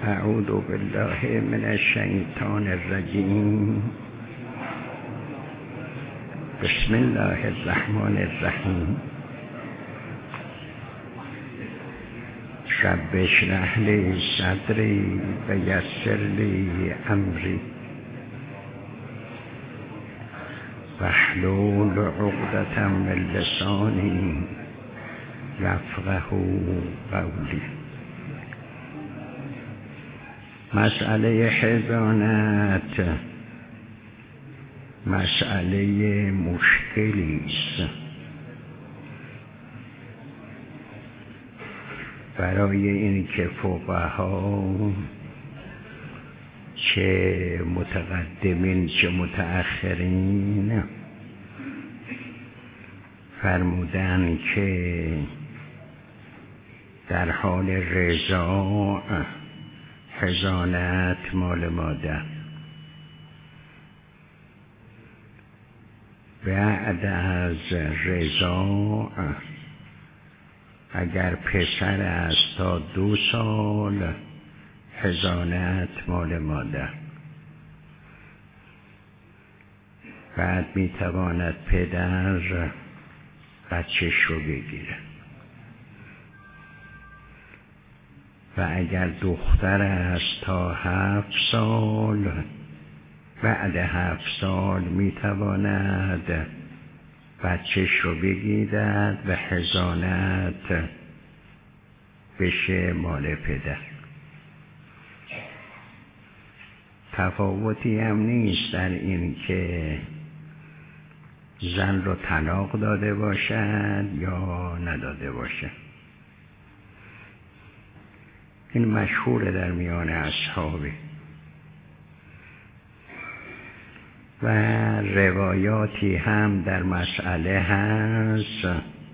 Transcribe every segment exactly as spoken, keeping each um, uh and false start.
اعوذ بالله من الشیطان الرجیم. بسم الله الرحمن الرحیم. رب اشرح لی صدری و یسر لی امری واحلل عقدة من لسانی یفقهوا قولی. مسئله حضانت مسئله مشکلی است. برای اینکه فقها چه متقدمین چه متأخرین فرمودن که در حال رضاع حضانت مال مادر، بعد از رضاع اگر پسر است تا دو سال حضانت مال مادر، بعد میتواند پدر بچه‌ش رو بگیره. و اگر دختر است تا هفت سال، بعد هفت سال میتواند بچه‌ش رو بگیرد و حضانت بشه مال پدر. تفاوتی هم نیست در این که زن رو طلاق داده باشد یا نداده باشد. این مشهور در میان اصحابه و روایاتی هم در مسئله هست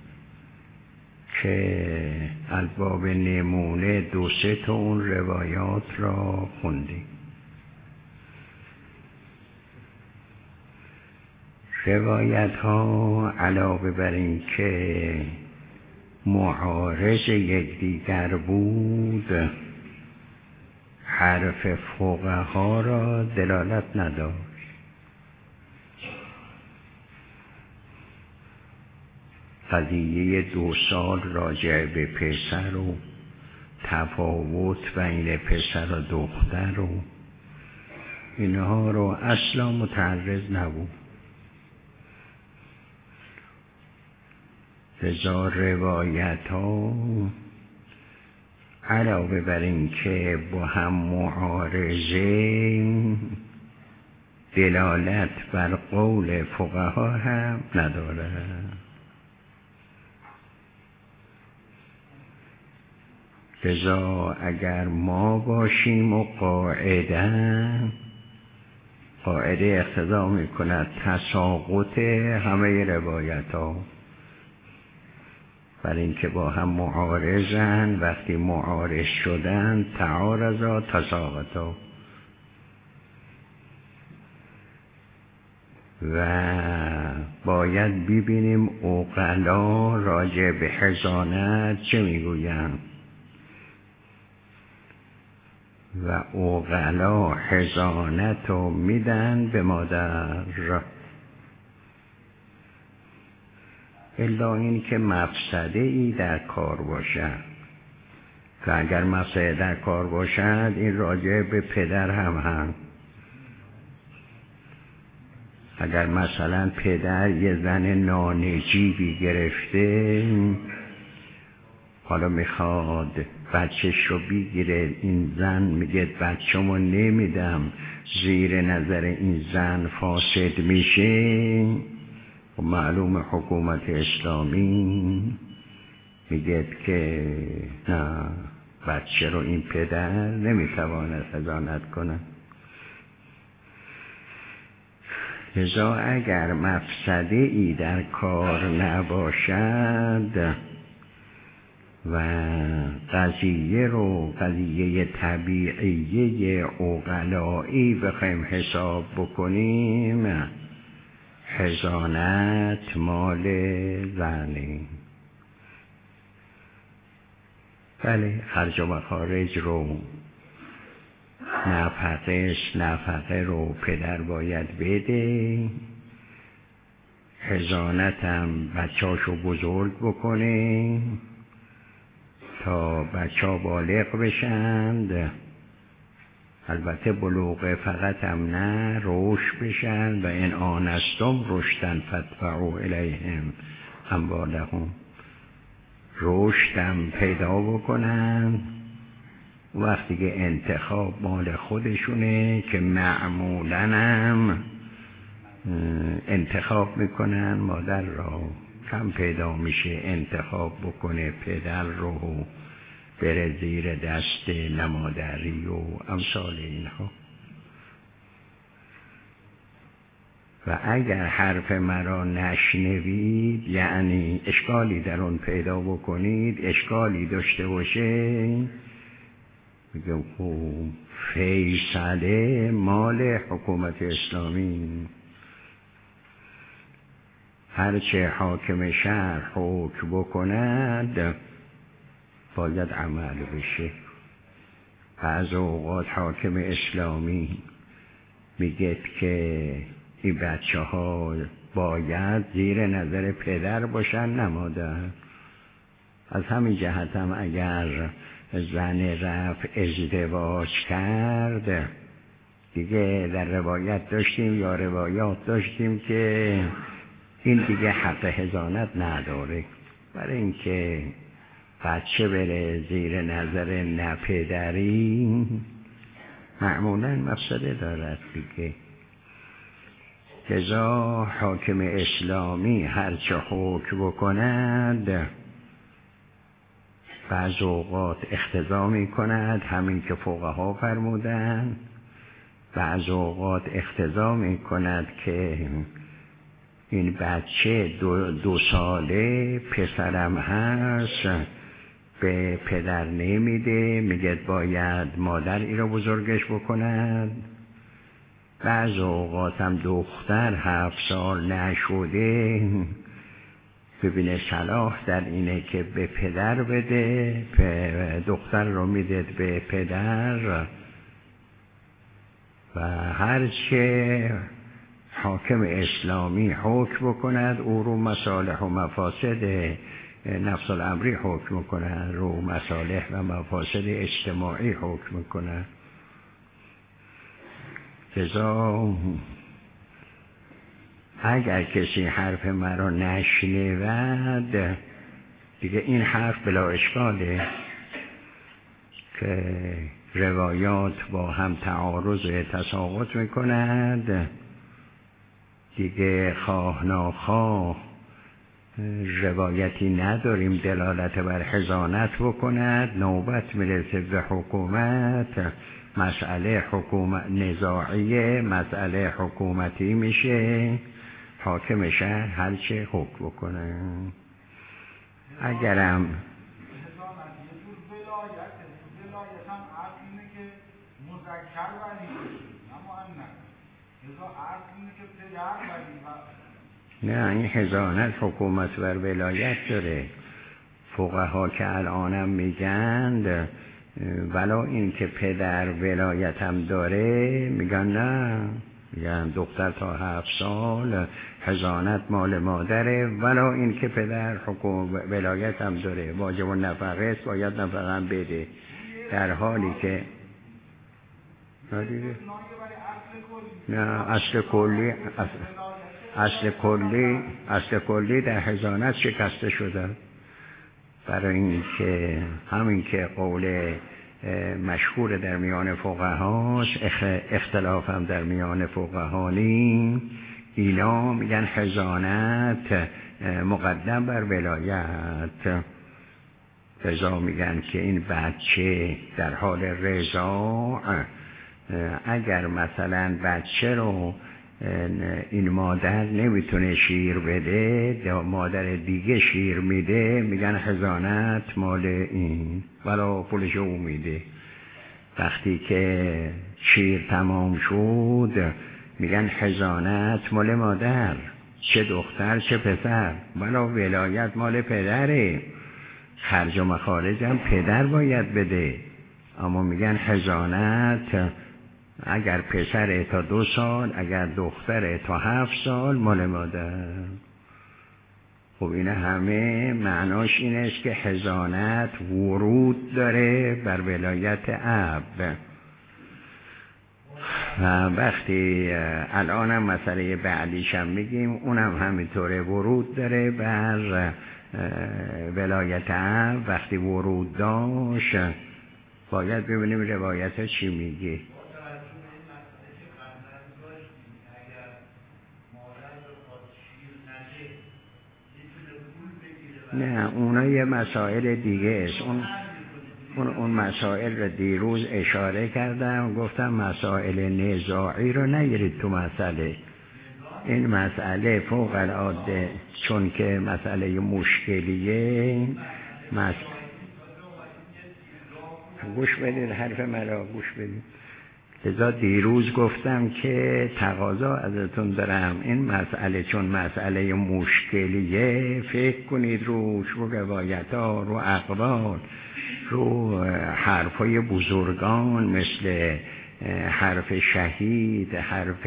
که الباب نمونه دو سه تا اون روایات را خوندیم. روایت ها علاوه بر این که معارض یکدیگر بود، حرف فقها را دلالت نداشت. قضیه دو سال راجع به پسر و تفاوت بین پسر و دختر و اینها رو اصلا متعرض نبود. لذا روایت ها علاوه بر این که با هم معارضه، دلالت بر قول فقها هم نداره. لذا اگر ما باشیم و قاعده قاعده اقتضا می کند تساقط همه روایت ها، بر اینکه با هم معارضن، وقتی معارض شدن تعارضا تساقطا. و باید ببینیم عقلا راجع به حضانت چه میگویند و عقلا حضانت رو میدن به مادر، الا این که مفسده ای در کار باشد. که اگر مفسده در کار باشد این راجع به پدر هم هم. اگر مثلا پدر یه زن نانجیبی گرفته، حالا میخواد بچهش رو بگیره، این زن میگه بچه‌مو نمیدم، زیر نظر این زن فاسد میشه، و معلوم حکومت اسلامی میگه که نه، بچه رو این پدر نمیتواند حضانت کنه. لذا اگر مفسده ای در کار نباشد و قضیه رو قضیه طبیعیه عقلایی بخوایم حساب بکنیم، حضانت مال زنه. بله، خرج و مخارج رو نفقه نفقه رو پدر باید بده، حضانت هم بچهاشو بزرگ بکنه تا بچه ها بالغ بشند. البته بلوغ فقط هم نه، رشد بشن و این آنستم رشدن فدفعوا الیهم اموالهم، رشدم پیدا بکنن. وقتی که انتخاب مال خودشونه که معمولاً هم انتخاب میکنن مادر را، کم پیدا میشه انتخاب بکنه پدر رو بره زیر دست نمادری و امثال اینها. و اگر حرف مرا نشنوید، یعنی اشکالی در اون پیدا بکنید، اشکالی داشته باشه، میگم خوب فیصله مال حکومت اسلامی، هرچه حاکم شهر حکم بکند باید عمل بشه. بعض اوقات حاکم اسلامی میگه که این بچه ها باید زیر نظر پدر باشن نه مادر. از همین جهت هم اگر زن رفت ازدواج کرد، دیگه در روایت داشتیم یا روایات داشتیم که این دیگه حق حضانت نداره، برای اینکه بچه بره زیر نظر نپدری معمولاً مفسده دارد دیگه. لذا حاکم اسلامی هرچه حکم بکند بعض اوقات اقتضا می کند همین که فقها فرمودند، بعض اوقات اقتضا می کند که این بچه دو, دو ساله پسرم هست به پدر نمیده، میگه باید مادر ای رو بزرگش بکند. بعض اوقات هم دختر هفت سال نشده ببینه صلاح در اینه که به پدر بده، دختر رو میده به پدر و هرچه حاکم اسلامی حکم بکند او رو مصالح و مفاسد نفس الامری حکم کند، رو مصالح و مفاسد اجتماعی حکم کند. لذا اگر کسی حرف مرا نشنود، دیگه این حرف بلا اشکاله که روایات با هم تعارض و تساقط میکند، دیگه خواه ناخواه روایتی نداریم دلالت بر حضانت بکند. نوبت میرسه به حکومت، مسئله حکومت نزاعیه، مسئله حکومتی میشه، حاکم شهر هرچه حکم بکنه. اگرم نه، این حضانت حکومت بر ولایت داره. فقها که الانم میگن ولا این که پدر ولایت هم داره، میگن نه، میگن دختر تا هفت سال حضانت مال مادره، ولا این که پدر حکومت ولایت هم داره، واجب و نفقه است، باید نفقه هم بده. در حالی که نه، اصل کلی اصل, اصل کلی اصل کلی در حضانت شکسته شده. برای اینکه همین که قول مشهور در میان فقهاست، اختلاف هم در میان فقها نیست، اینا میگن حضانت مقدم بر ولایت. رضا میگن که این بچه در حال رضاع، اگر مثلا بچه رو این مادر نمیتونه شیر بده، مادر دیگه شیر میده، میگن حضانت مال این، ولی پولش او میده. وقتی که شیر تمام شد میگن حضانت مال مادر، چه دختر چه پسر، ولی ولایت مال پدره، خرج و مخارج هم پدر باید بده، اما میگن حضانت اگر پسر تا دو سال، اگر دختر تا هفت سال مال مادر. خب این همه معناش این است که حضانت ورود داره بر ولایت اب. و وقتی الانم مسئله بعدیشم میگیم اونم همینطوره، ورود داره بر ولایت اب. وقتی ورود داشت باید ببینیم روایت ها چی میگه. نه اونا یه مسائل دیگه است. اون اون اون مسائل رو دیروز اشاره کردم، گفتم مسائل نزاعی رو نگیرید تو مسئله. این مسئله فوق العاده چون که مسئله مشکلیه. مس... گوش بدید حرف مرا، گوش بدید. لذا دیروز گفتم که تقاضا ازتون دارم این مسئله چون مسئله مشکلیه فکر کنید روش، رو روایت ها، رو اقوال، رو حرفای بزرگان مثل حرف شهید، حرف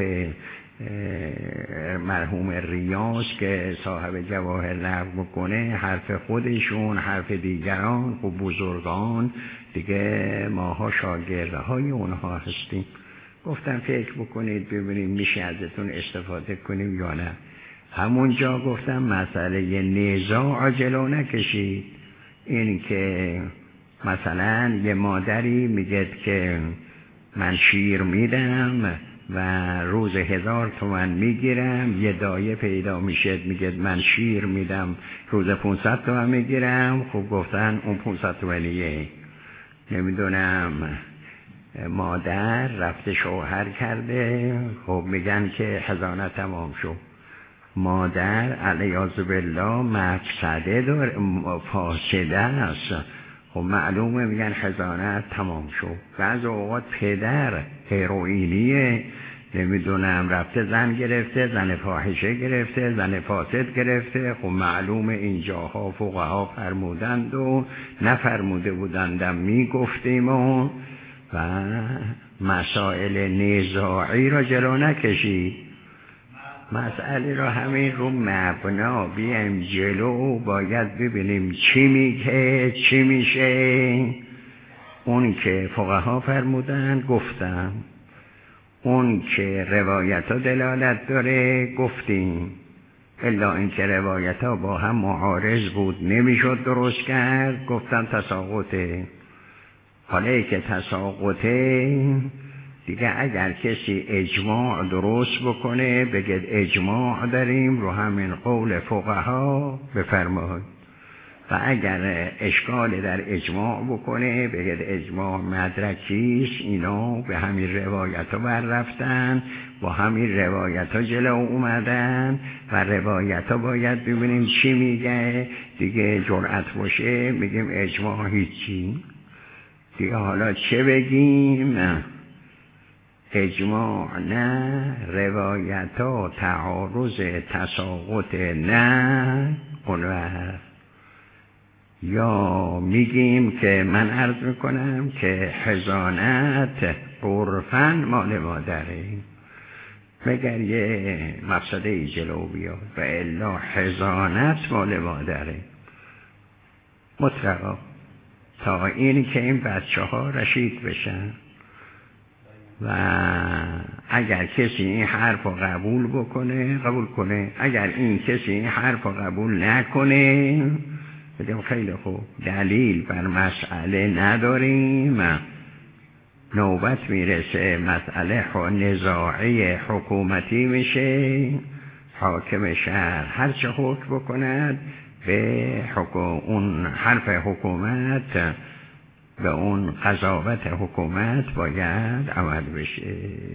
مرحوم ریاض که صاحب جواهر نقل بکنه، حرف خودشون، حرف دیگران. خب بزرگان دیگه ماها شاگرده های اونها هستیم. گفتم فکر بکنید ببینیم میشه ازتون استفاده کنیم یا نه. همونجا گفتم مسئله نزاع جلو نکشید. این که مثلا یه مادری میگه که من شیر میدم و روز هزار تومن میگیرم، یه دایه پیدا میشه میگه من شیر میدم روز پونصد تومن میگیرم. خب گفتن اون پونصد تومنیه. نمیدونم مادر رفته شوهر کرده، خب میگن که حضانت تمام شد. مادر علیاذ بالله مفسده داره، فاسده است. خب معلومه میگن حضانت تمام شد. بعض اوقات پدر هیروئینیه، نمیدونم رفته زن گرفته، زن فاحشه گرفته، زن فاسد گرفته. خب معلومه اینجاها فقها فرمودند و نفرموده بودندم میگفتیم و و مسائل نزاعی را جلو نکشید. مسئله را همین رو مبنا بیایم جلو، باید ببینیم چی میگه چی میشه. اون که فقها فرمودن گفتم، اون که روایت ها دلالت داره گفتیم، الا اینکه روایت ها با هم معارض بود نمیشد درست کرد، گفتم تساقطه. حالا که تساقطه دیگه اگر کسی اجماع درست بکنه بگید اجماع داریم رو همین قول فقها بفرمایید، و اگر اشکال در اجماع بکنه بگید اجماع مدرکیست، اینا به همین روایت ها بر رفتن، با همین روایت ها جلو اومدن و روایت ها باید ببینیم چی میگه. دیگه جرأت باشه میگیم اجماع هیچی دیگه. حالا چه بگیم؟ اجماع نه، روایت ها تعارض تساقط نه، قلوه. یا میگیم که من عرض میکنم که حضانت عرفاً مال مادره، مگر یه مقصده ای جلو بیاد، و الا حضانت مال مادره مطلقا، تا این که این بچه ها رشید بشن. و اگر کسی این حرف رو قبول بکنه قبول کنه، اگر این کسی این حرف رو قبول نکنه بگم خیلی خوب، دلیل بر مسئله نداریم. نوبت میرسه مسئله نزاعی حکومتی میشه، حاکم شهر هر چه حکم بکند به حکوم، اون حرف حکومت، به اون قضاوت حکومت باید عمل بشه.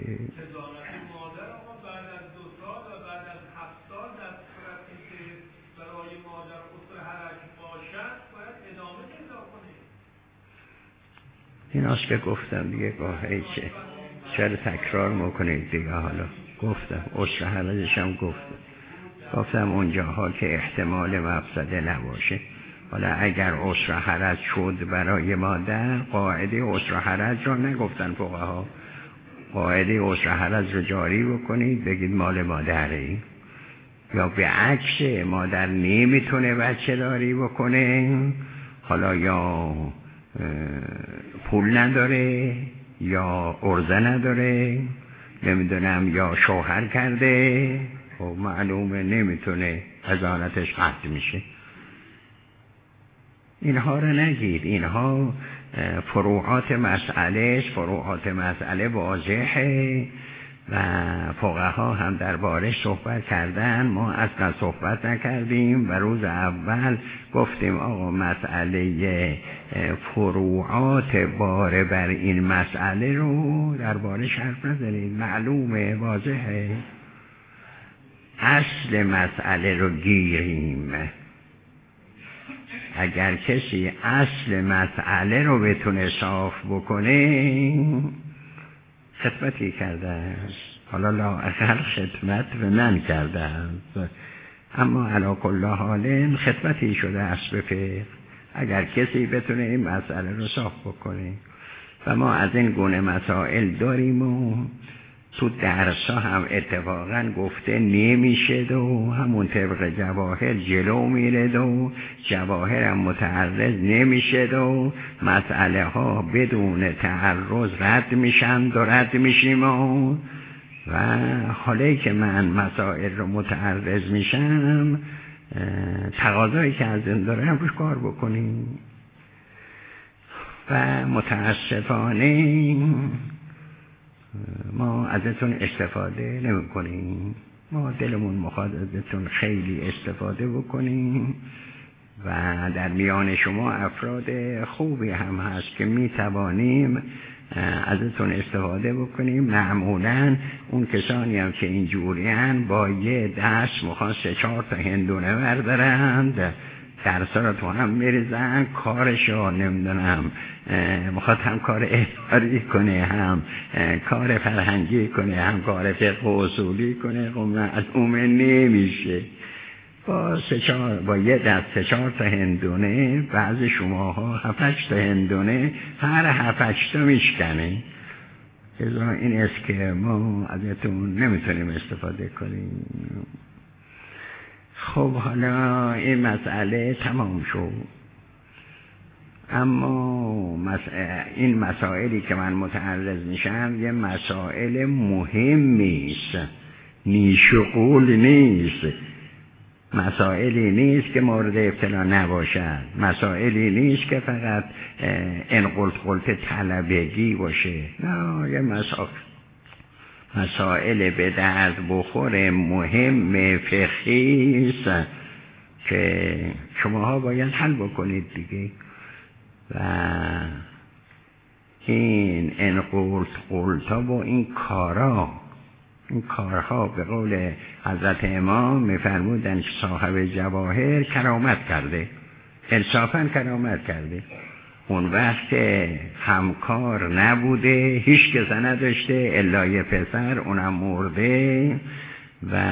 این هاست که گفتم دیگه، گاهی چه چرا تکرار میکنید دیگه. حالا گفتم عسر حرجش هم گفتم گفتم اونجاها که احتمال مفسده نباشه. حالا اگر عسر حرج شد برای مادر، قاعده عسر حرج را نگفتن فقها، قاعده عسر حرج رو جاری بکنید، بگید مال مادره، یا به عکس مادر نمیتونه بچه داری بکنه، حالا یا پول نداره یا عرضه نداره، نمیدونم یا شوهر کرده، خب معلومه نمیتونه، حضانتش قطع میشه. اینها رو نگید، اینها فروعات مسئله است. فروعات مسئله واضحه و فقها هم دربارش صحبت کردن، ما اصلا صحبت نکردیم و روز اول گفتیم آقا مسئله فروعات باره بر این مسئله رو دربارش حرف نزنید، معلومه، واضحه. اصل مسئله رو گیریم. اگر کسی اصل مسئله رو بتونه صاف بکنه خدمتی کرده است. حالا لااقل خدمت به من کرده است، اما علی کل حال خدمتی شده است به فقه. اگر کسی بتونه این مسئله رو صاف بکنه و ما از این گونه مسائل داریم و تو درس ها هم اتفاقا گفته نمیشه و همون طبق جواهر جلو میره و جواهر هم متعرض نمیشه و مسئله ها بدون تعرض رد میشن و رد میشیم و و حالی که من مسائل رو متعرض میشم تقاضایی که از این دارم روش کار بکنیم. و متاسفانه ما ازتون استفاده نمی کنیم. ما دلمون میخواد ازتون خیلی استفاده بکنیم و در میان شما افراد خوبی هم هست که می توانیم ازتون استفاده بکنیم. معمولا اون کسانی هم که اینجوری هن با یه دست میخوان سه چهار تا هندونه بردارند، درسا رو تو هم میریزن، کارشو نمیدونم میخواد هم کار اداری کنه، هم کار فرهنگی کنه، هم کار فقه و اصولی کنه، خب از اون نمیشه. با سه چهار با یه دست سه چهار تا هندونه، بعضی شماها هفت تا هندونه هر هفت تا میشکنه. ازا این است که ما ازتون نمیتونیم استفاده کنیم. خب حالا این مسئله تمام شد، اما مسئله این مسائلی که من متعرض میشم یه مسائل مهمی است، نیش و قول نیست، مسائلی نیست که مورد ابتلا نباشد، مسائلی نیست که فقط ان قلت قلت طلبگی باشه، نه، یه مسائل مسائل به درد بخور مهم فقهی است که شماها باید حل بکنید دیگه. و این ان قلت قلتا و این کارا این کارها به قول حضرت امام میفرمودن که صاحب جواهر کرامت کرده، انصافا کرامت کرده. اون وقت همکار نبوده، هیچ کس نداشته الا یه پسر، اونم مرده و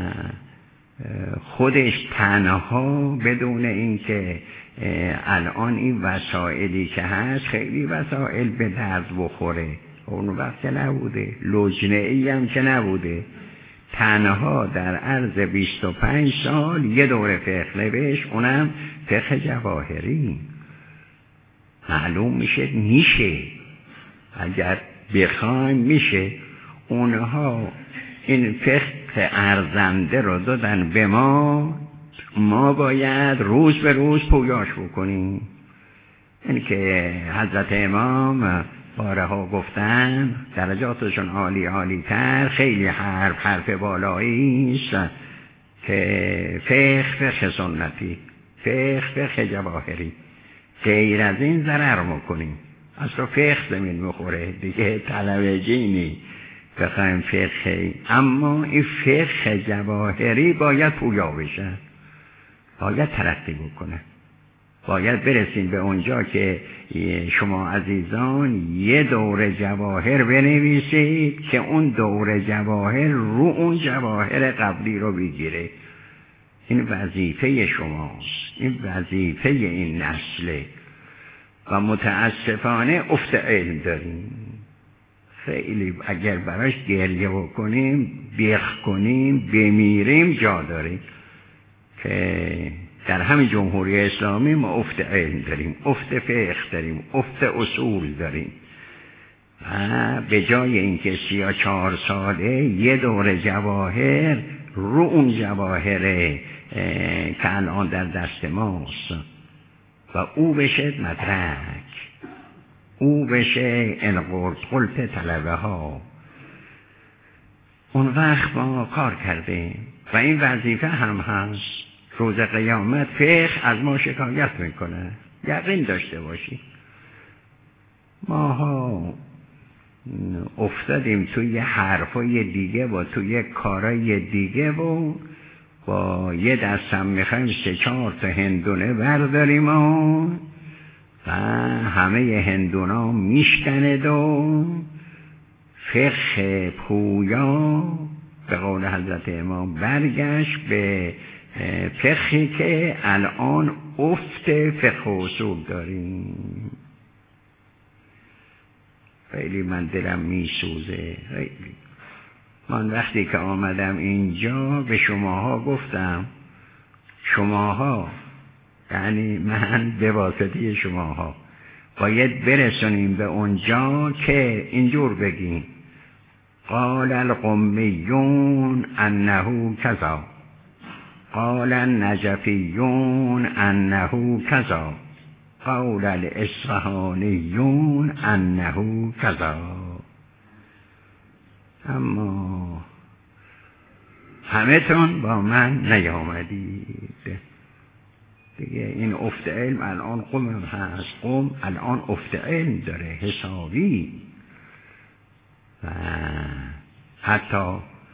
خودش تنها بدون اینکه الان این وسائلی که هست خیلی وسائل به درد بخوره، اون وقت نبوده، لجنه ای هم که نبوده، تنها در عرض بیست و پنج سال یه دوره فقه نوشت، اونم فقه جواهری. معلوم میشه میشه، اگر بخوایم میشه. اونها این فقه ارزنده رو دادن به ما، ما باید روز به روز پویاش بکنیم. این که حضرت امام بارها گفتن درجاتشون عالی عالی تر، خیلی حرف حرف بالایی است که فقه فقه سنتی، فقه فقه جواهری، غیر از این ضرر میکنیم. اصلا فقه زمین میخوره دیگه، طلبگی نی بخوایم فقه. اما این فقه جواهری باید پویا بشه، باید ترقی بکنه، باید برسیم به اونجا که شما عزیزان یه دوره جواهر بنویسید که اون دوره جواهر رو اون جواهر قبلی رو بگیره. این وظیفه شماست، این وظیفه این نسله و متاسفانه افت علم داریم، خیلی اگر براش گریه بکنیم، بیخ کنیم، بمیریم جا داریم که در همین جمهوری اسلامی ما افت علم داریم، افت فقه داریم، افت اصول داریم و به جای اینکه سی و چهار ساله یه دور جواهر رو اون جواهر که الان در دست ماست و او بشه مدرک، او بشه انقلت قلت طلبه ها، اون وقت ما کار کردیم و این وظیفه هم هست. روز قیامت فقه از ما شکایت میکنه، یقین داشته باشی. ماها افتادیم توی حرفای دیگه و توی کارای دیگه و با یه دستم میخوایم سه چهار تا هندونه برداریم و و همه هندونا میشکند و فقه پویا به قول حضرت امام برگشت به فقهی که الان افت فقه اصول داریم. خیلی من دلم میسوزه. خیلی من وقتی که آمدم اینجا به شماها گفتم، شماها یعنی من به واسطه شماها باید برسونیم به اونجا که اینجور بگیم قال القمیون انه کذا، قال النجفیون انه کذا، قال الاصفهانیون انه کذا. اما همه تون با من نیامدید دیگه. این افت علم الان قم هم هست، قم الان افت علم داره حسابی و حتی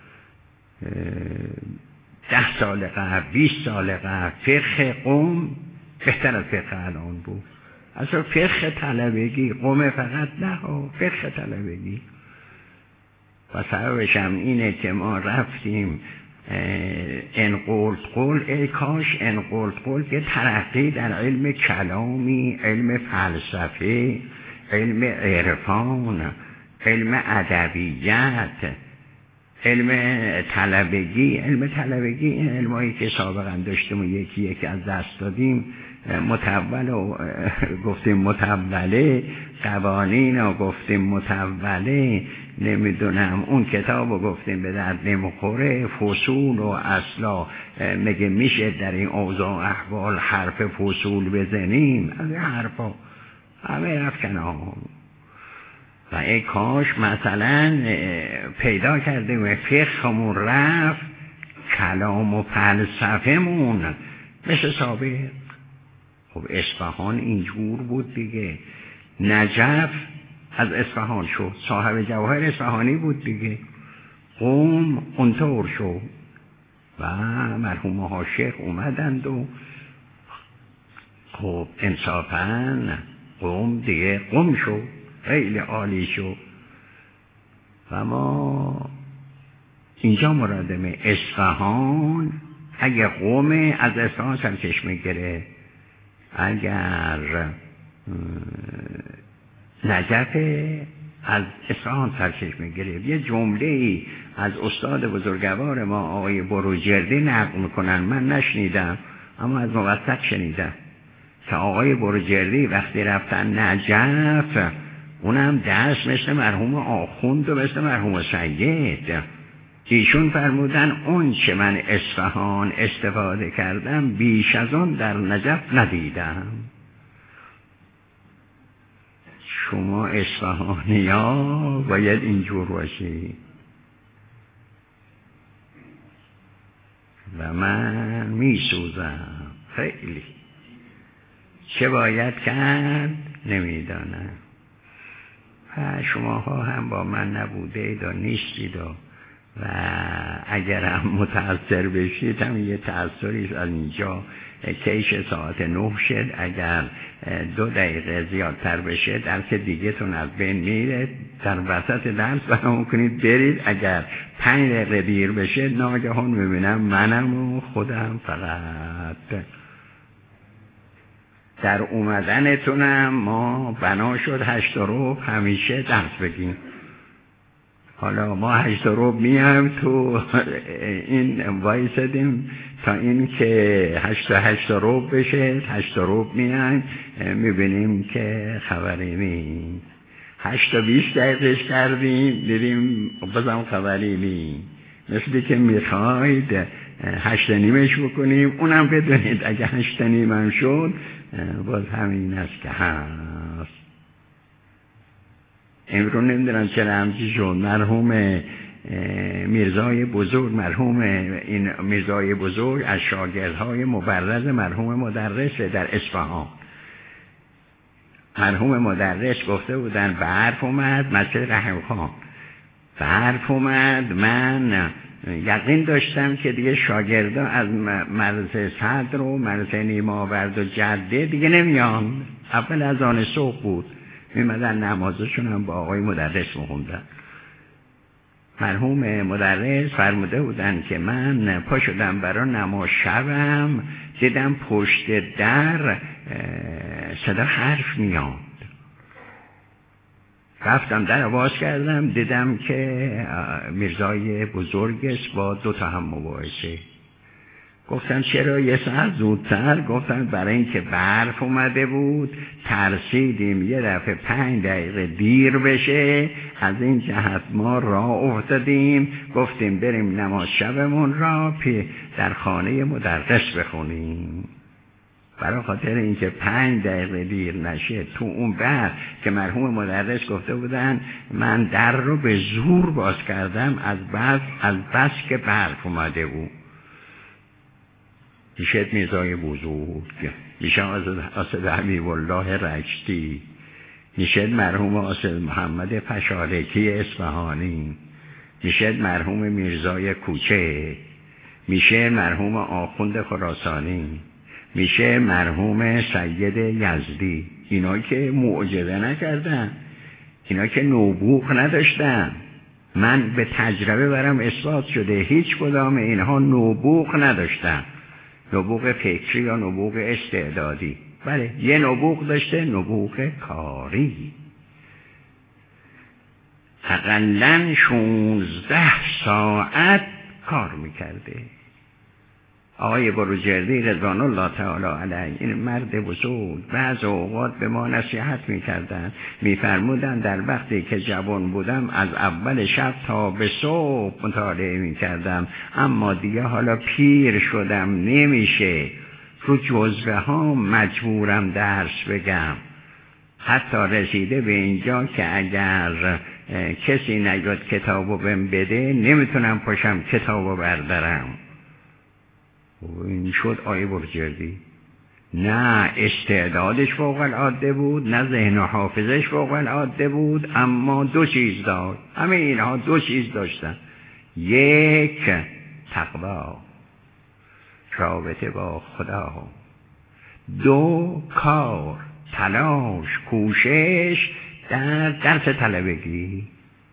ده سال قبل، بیست سال قبل فقه قم بهتر از فقه الان بود. اصلا فقه طلبگی قم فقط نه، فقه طلبگی و سببش هم اینه که ما رفتیم انقلت قول. ای کاش انقلت قول یه ترقی در علم کلامی، علم فلسفه، علم عرفان، علم ادبیات، علم طلبگی. علم طلبگی این علمایی که سابقا داشتیم و یکی یکی از دست دادیم، متول و گفتیم متوله، قوانین و گفتیم متوله، نمیدونم اون کتاب رو گفتیم به درد نمیخوره، فصول و اصلا مگه میشه در این اوضاع احوال حرف فصول بزنیم؟ از این حرفا همه رفت کنار. و ای کاش مثلا پیدا کردیم و فقهمون رفت، کلام و فلسفهمون مثل سابق. خب اصفهان اینجور بود دیگه، نجف از اصفهان شد، صاحب جواهر اصفهانی بود دیگه، قم اونطور شد و مرحوم ها شیخ اومدند و خب انصافاً قم دیگه قم شد، خیلی عالی شد. و ما اینجا مرادمه اصفهان، اگه قم از اصفهان سرچشمه گرفت، اگر نجف از اصفهان سرچشمه گرفت. یه جمله ای از استاد بزرگوار ما آقای بروجردی نقل میکنن، من نشنیدم اما از موثق شنیدم که آقای بروجردی وقتی رفتن نجف، اونم دست مثل مرحوم آخوند و مثل مرحوم سید، ایشون فرمودن اون چه من اصفهان استفاده کردم بیش از اون در نجف ندیدم. شما اصفهانی ها باید اینجور باشی و من می سوزم خیلی. چه باید کرد نمیدانم. و شما ها هم با من نبوده و نیستید و و اگر هم متأثر بشید هم یه تأثیری از اینجا کیش ساعت نه شد، اگر دو دقیقه زیادتر بشه درس دیگه تون از بین میره، در وسط درس برام کنید برید، اگر پنج دقیقه دیر بشه ناگهان میبینم منم و خودم فقط. در اومدنتونم ما بنا شد هشت رو همیشه درس بگیم حالا ما هشت روب میایم تو این وایسدیم تا این که هشت هشت روب بشه، هشت روب میایم میبینیم که خبری نیست. هشت و بیش دقیقش کردیم دیدیم بازم خبری نیست. مثلی که میخواید هشت نیمش بکنیم اونم بدونید اگه هشت نیم هم شد باز همین است که هست. امرو نمیدونم چرا همچی شد. مرحوم میرزای بزرگ، مرحوم این میرزای بزرگ از شاگردهای مبرز مرحوم مدرس در اصفهان. مرحوم مدرس گفته بودن برف اومد مسجد رحم خان، برف اومد، من یقین داشتم که دیگه شاگردا از مدرسه صدر و مدرسه نیماورد و جده دیگه نمیان. اول از آن صبح بود، میمدن نمازشون هم با آقای مدرس میخوندن. مرحوم مدرس فرموده بودن که من پا شدم برای نماز شبم، دیدم پشت در صدا حرف میاد. رفتم در باز کردم، دیدم که میرزای بزرگ است با دو تا هم مباحثه. گفتن چرا یه ساعت زودتر؟ گفتن برای اینکه برف اومده بود ترسیدیم یه دفعه پنج دقیقه دیر بشه، از این جهت ما راه افتادیم، گفتیم بریم نماز شبمون را در خانه مدرس بخونیم. برای خاطر اینکه پنج دقیقه دیر نشه تو اون بعد که مرحوم مدرس گفته بودن من در رو به زور باز کردم از بس از بس که برف اومده بود. میشه میرزای بزرگ، میشه آسد حبیب الله رشتی، میشه مرحوم آسد محمد پشارکی اصفهانی، میشه مرحوم میرزای کوچه، میشه مرحوم آخوند خراسانی، میشه مرحوم سید یزدی. اینا که معجزه نکردن، اینا که نبوغ نداشتن. من به تجربه برم اثبات شده هیچ کدام اینها نبوغ نداشتن، نبوغ فکری یا نبوغ استعدادی. بله یه نبوغ داشته، نبوغ کاری. اقلن شونزده ساعت کار میکرده. آقای بروجردی رضوان الله تعالی علیه، این مرد بزرگ، بعض اوقات به ما نصیحت میکردن، میفرمودن در وقتی که جوان بودم از اول شب تا به صبح مطالعه میکردم، اما دیگه حالا پیر شدم نمیشه، رو جزوه ها مجبورم درس بگم. حتی رسیده به اینجا که اگر کسی نیاد کتابو بهم بده نمیتونم پاشم کتابو بردارم. این شد آیه برجردی. نه استعدادش فوق العاده بود، نه ذهن و حافظش فوق العاده بود، اما دو چیز داشت. همه اینها دو چیز داشتن. یک تقوا، رابطه با خدا. دو کار، تلاش، کوشش در درس طلبگی.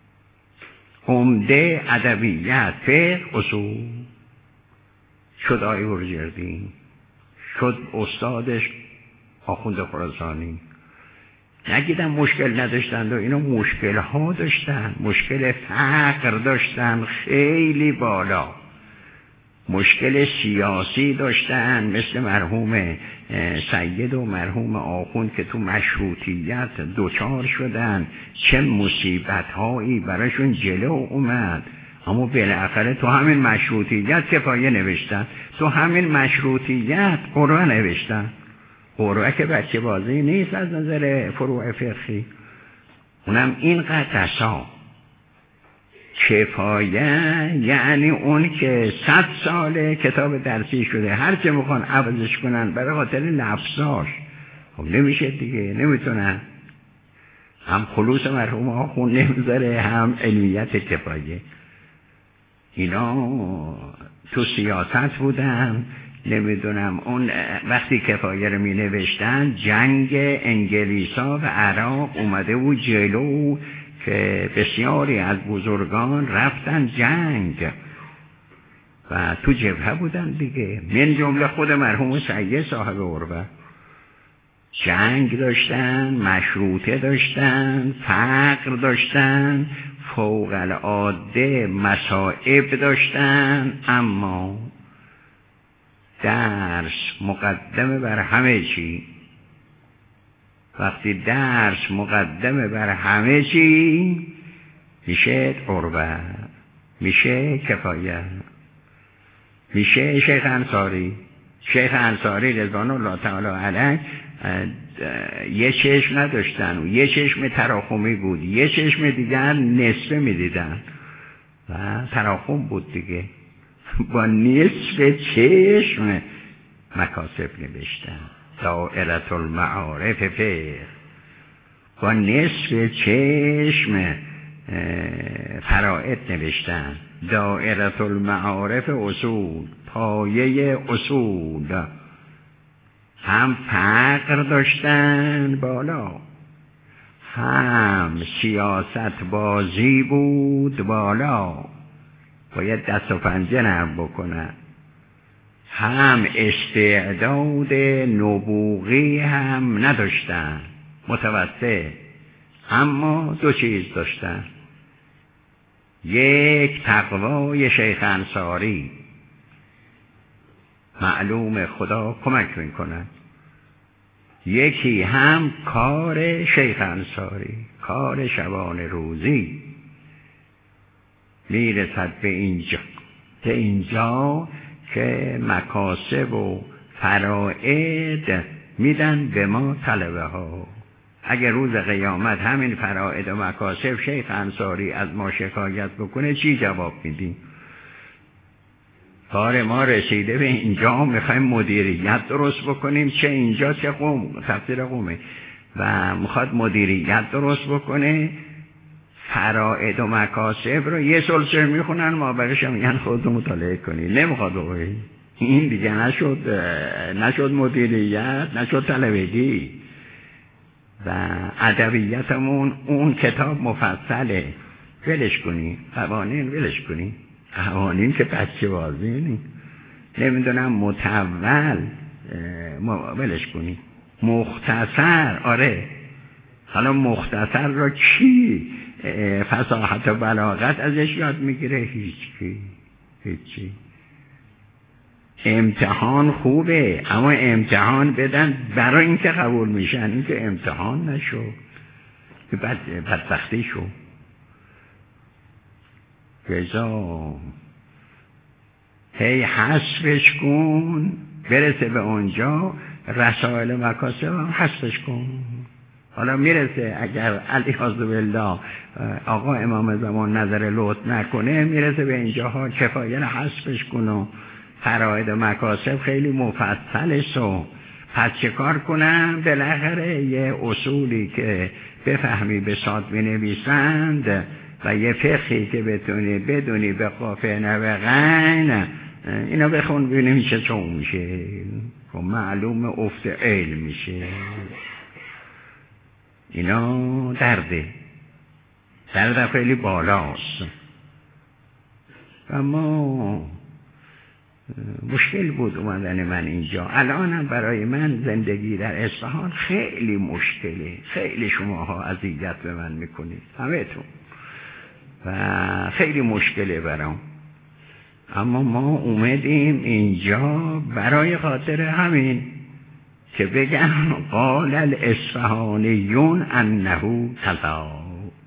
عمده ادبیات، فقه، اصول. شد آقای برجردی، شد استادش آخوند خراسانی. نگیدم مشکل نداشتند و اینا مشکل ها داشتن، مشکل فقر داشتن خیلی بالا، مشکل سیاسی داشتن مثل مرحوم سید و مرحوم آخوند که تو مشروطیت دوچار شدن، چه مصیبت هایی براشون جلو اومد. اما بالاخره تو همین مشروطیت کفایه نوشتن، تو همین مشروطیت قرآن نوشتن. قرآن که بچه بازی نیست از نظر فروع فقهی، اونم اینقدر قصا کفایه، یعنی اون که صد ساله کتاب درسی شده، هر چه میخوان عوضش کنن برای خاطر لفظاش. خب نمیشه دیگه، نمیتونن. هم خلوص مرحوم آخوند نمیذاره، هم علمیت کفایه. اینا تو سیاست بودن، نمیدونم اون وقتی کفایه رو می نوشتن جنگ انگلیسا و عراق اومده بود جلو که بسیاری از بزرگان رفتن جنگ و تو جبهه بودن دیگه، من جمله خود مرحوم سید صاحب عروه. جنگ داشتن، مشروطه داشتن، فقر داشتن، فوق العاده مصائب داشتن، اما درس مقدمه بر همه چی. وقتی درس مقدمه بر همه چی میشه قربت، میشه کفایت، میشه شیخ انصاری. شیخ انصاری رضوان الله تعالی علیه یه چشم نداشتن و یه چشم تراخمی بود، یه چشم دیگر نصفه میدیدن و تراخم بود دیگه. با نصف چشم مکاسب نوشتن، دائره المعارف فقه. با نصف چشم فرائض نوشتن، دائره المعارف اصول، پایه اصول. هم فقر داشتن بالا، هم سیاست بازی بود بالا، باید دست و پنجه نرم بکنن، هم استعداد نبوغی هم نداشتن، متوسط. اما دو چیز داشتن، یک تقوای شیخ انصاری، معلوم خدا کمک میکنن، یکی هم کار شیخ انصاری، کار شبانه روزی. میرسد به اینجا به اینجا که مکاسب و فرائض میدن به ما طلبه ها. اگر روز قیامت همین فرائض و مکاسب شیخ انصاری از ما شکایت بکنه چی جواب میدیم؟ کار ما رسیده به اینجا، میخوایم مدیریت درست بکنیم، چه اینجا چه قوم، تفسیر قومه و میخواد مدیریت درست بکنه. فرائض و مکاسب رو یه سلسله میخونن، ما برش میگن خودتو مطالعه کنی، نمیخواد بقوی. این دیگه نشد نشد مدیریت، نشد طلبگی. و ادبیاتمون اون کتاب مفصله، ولش کنی، قوانین ولش کنی، قوانین که بچه بازی نی. نمیدونم متول ولش کنی، مختصر. آره حالا مختصر را کی فصاحت و بلاغت ازش یاد میگیره؟ هیچ کی، هیچی. امتحان خوبه، اما امتحان بدن برای اینکه قبول میشن، اینکه امتحان نشو که بد بدبختی شو. رضا هی حسبش کن برسه به اونجا، رسائل مکاسب هم حسبش کن. حالا میرسه اگر علیاذ بالله آقا امام زمان نظر لطف نکنه، میرسه به اینجاها کفایت حسبش کن و فرائض و مکاسب خیلی مفصلش. و پس چه کار کنم؟ بالاخره یه اصولی که بفهمی به ساد می نویسند و یه فقهی که بتونی بدونی به قافیه نه به غین، اینا بخون ببینیم میشه چون میشه، خب معلوم افت علم میشه. اینا درده، درد خیلی بالاست. اما مشکل بود اومدن من اینجا. الانم برای من زندگی در اصفهان خیلی مشکله، خیلی شماها اذیت به من میکنید همه تون و خیلی مشکله برام. اما ما اومدیم اینجا برای خاطر همین که بگن قال الاصفهانیون انه کذا،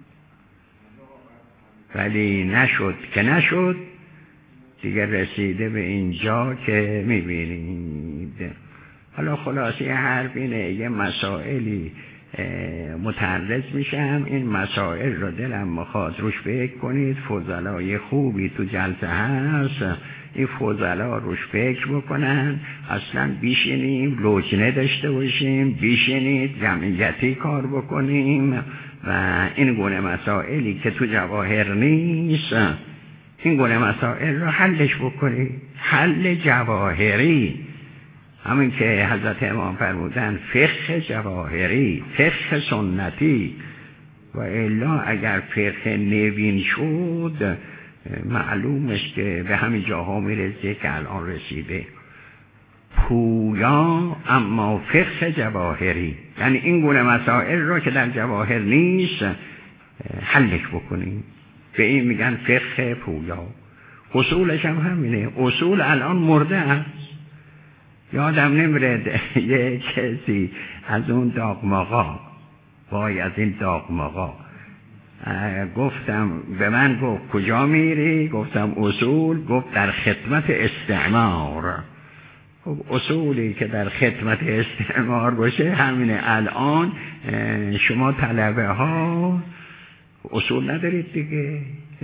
ولی نشد که نشد دیگه، رسیده به اینجا که میبینید. حالا خلاصه حرف اینه، یه مسائلی متعرض میشم، این مسائل رو دلم میخواد روش فکر کنید. فضلای خوبی تو جلسه هست، این فضلا روش فکر بکنن. اصلا بیشینیم لجنه داشته باشیم، بیشینید جمعیتی کار بکنیم و این گونه مسائلی که تو جواهر نیست، این گونه مسائل رو حلش بکنید. حل جواهری، همین که حضرت امام فرمودن فقه جواهری، فقه سنتی. و الا اگر فقه نوین شد معلوم است که به همین جاها میرسه که الان رسیده. پویا اما فقه جواهری، یعنی این گونه مسائل رو که در جواهر نیست حلش بکنیم، به این میگن فقه پویا. اصولش هم همینه. اصول الان مرده است. یادم نمیره یه کسی از اون داغماغا، وای از این داغماغا، گفتم به من گفت کجا میری؟ گفتم اصول. گفت در خدمت استعمار. خب اصولی که در خدمت استعمار باشه همینه. الان شما طلبه ها اصول ندارید دیگه،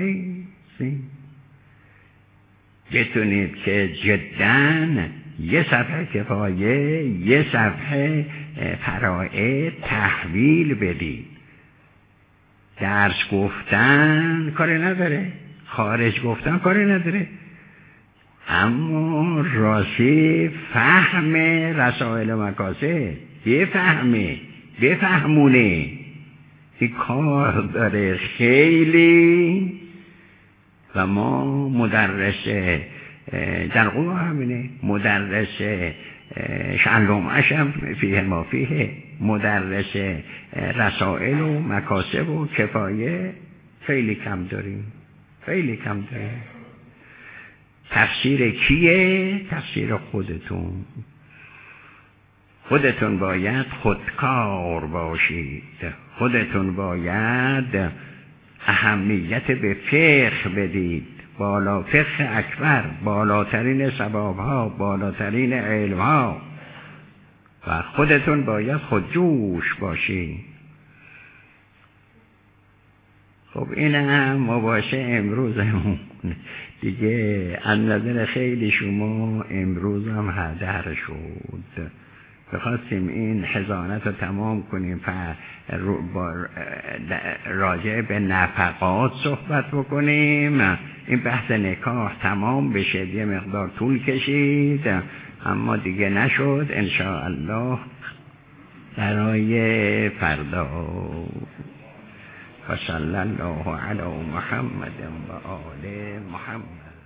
بتونید که جداً یه صفحه کفایه، یه صفحه فرائض تحویل بدید. درس گفتن کاری نداره، خارج گفتن کاری نداره، اما راستی فهم رسائل مکاسب، بفهمه بفهمونه، این کار داره خیلی. و ما مدرس در قوه همینه، مدرس شعلومش هم فیه ما فیه، مدرس رسائل و مکاسب و کفایه خیلی کم داریم، خیلی کم داریم. تفسیر کیه؟ تفسیر خودتون. خودتون باید خودکار باشید، خودتون باید اهمیت به فقه بدید. بالا فقه اکبر، بالاترین ثوابها، بالاترین علمها، و خودتون باید خودجوش باشید. خب این هم مباشه امروزمون دیگه. از نظر خیلی شما امروز هم هدر شد. بخواستیم این حضانت رو تمام کنیم، راجع به نفقات صحبت بکنیم، این بحث نکاح تمام بشه. یه مقدار طول کشید اما دیگه نشد. انشاءالله برای فردا. و صلی الله علی محمد و آل محمد.